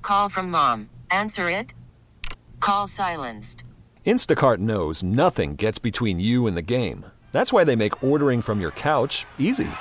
call from mom. Answer it. Call silenced. Instacart knows nothing gets between you and the game. That's why they make ordering from your couch easy.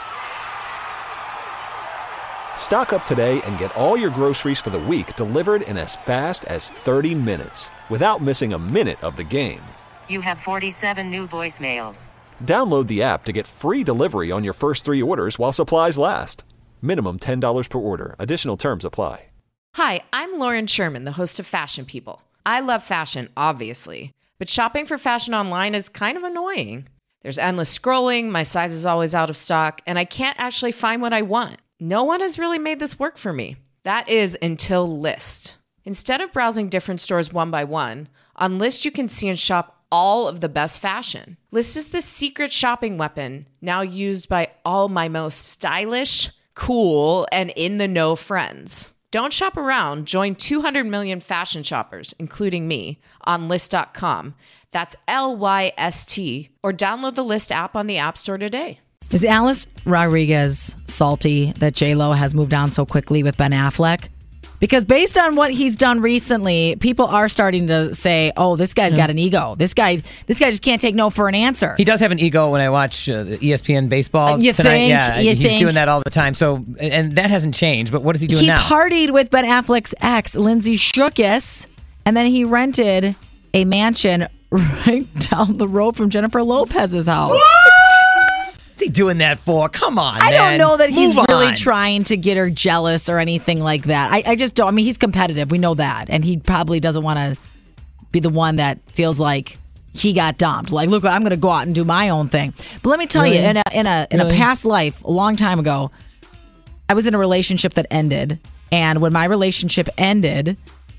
Stock up today and get all your groceries for the week delivered in as fast as 30 minutes without missing a minute of the game. You have 47 new voicemails. Download the app to get free delivery on your first 3 orders while supplies last. Minimum $10 per order. Additional terms apply. Hi, I'm Lauren Sherman, the host of Fashion People. I love fashion, obviously, but shopping for fashion online is kind of annoying. There's endless scrolling, my size is always out of stock, and I can't actually find what I want. No one has really made this work for me. That is until Lyst. Instead of browsing different stores one by one, on Lyst you can see and shop all of the best fashion. Lyst is the secret shopping weapon now used by all my most stylish, cool, and in-the-know friends. Don't shop around. Join 200 million fashion shoppers, including me, on Lyst.com. That's Lyst, or download the Lyst app on the App Store today. Is Alex Rodriguez salty that J-Lo has moved on so quickly with Ben Affleck? Because based on what he's done recently, people are starting to say, "Oh, this guy's got an ego. This guy just can't take no for an answer." He does have an ego when I watch ESPN baseball you tonight. Think? Yeah, you he's think? doing that all the time. So, and that hasn't changed. But what is he doing now? He partied with Ben Affleck's ex, Lindsay Shookus, and then he rented a mansion right down the road from Jennifer Lopez's house. What's he doing that for? Come on, I don't know that he's Move really on. trying to get her jealous or anything like that. I just don't. I mean, he's competitive. We know that. And he probably doesn't want to be the one that feels like he got dumped. Like, look, I'm going to go out and do my own thing. But let me tell you, in a past life, a long time ago, I was in a relationship that ended. And when my relationship ended,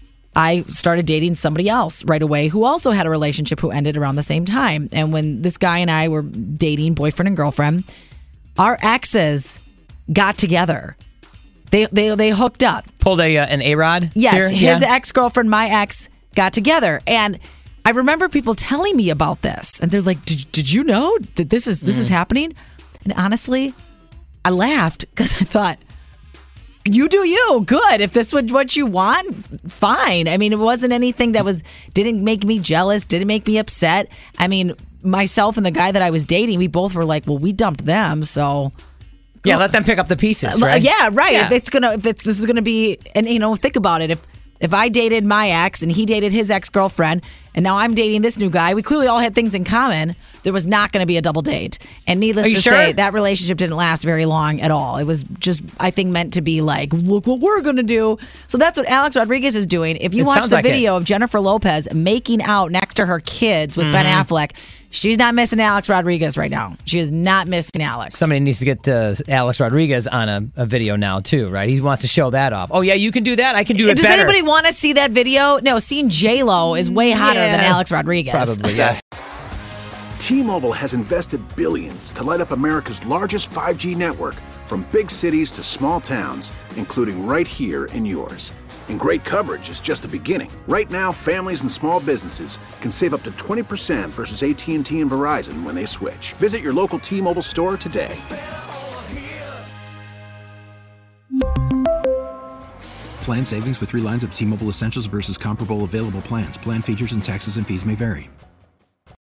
I started dating somebody else right away who also had a relationship who ended around the same time. And when this guy and I were dating, boyfriend and girlfriend, our exes got together. They hooked up. Pulled an A-Rod? Yes, here? his ex-girlfriend, my ex, got together. And I remember people telling me about this. And they're like, did you know that this is happening? And honestly, I laughed because I thought, you do you. Good. If this was what you want, fine. I mean, it wasn't anything that didn't make me jealous, didn't make me upset. I mean, myself and the guy that I was dating, we both were like, well, we dumped them, so yeah, let them pick up the pieces, right? Yeah, right. Yeah. This is gonna be, and think about it. If I dated my ex and he dated his ex-girlfriend, and now I'm dating this new guy, we clearly all had things in common. There was not going to be a double date. And needless to say, that relationship didn't last very long at all. It was just, I think, meant to be like, look what we're going to do. So that's what Alex Rodriguez is doing. If you watch the video of Jennifer Lopez making out next to her kids with Ben Affleck, she's not missing Alex Rodriguez right now. She is not missing Alex. Somebody needs to get Alex Rodriguez on a video now, too, right? He wants to show that off. Oh, yeah, you can do that. I can do it Does better. anybody want to see that video? No, seeing J-Lo is way hotter than Alex Rodriguez. Probably, yeah. T-Mobile has invested billions to light up America's largest 5G network, from big cities to small towns, including right here in yours. And great coverage is just the beginning. Right now, families and small businesses can save up to 20% versus AT&T and Verizon when they switch. Visit your local T-Mobile store today. Plan savings with 3 lines of T-Mobile Essentials versus comparable available plans. Plan features and taxes and fees may vary.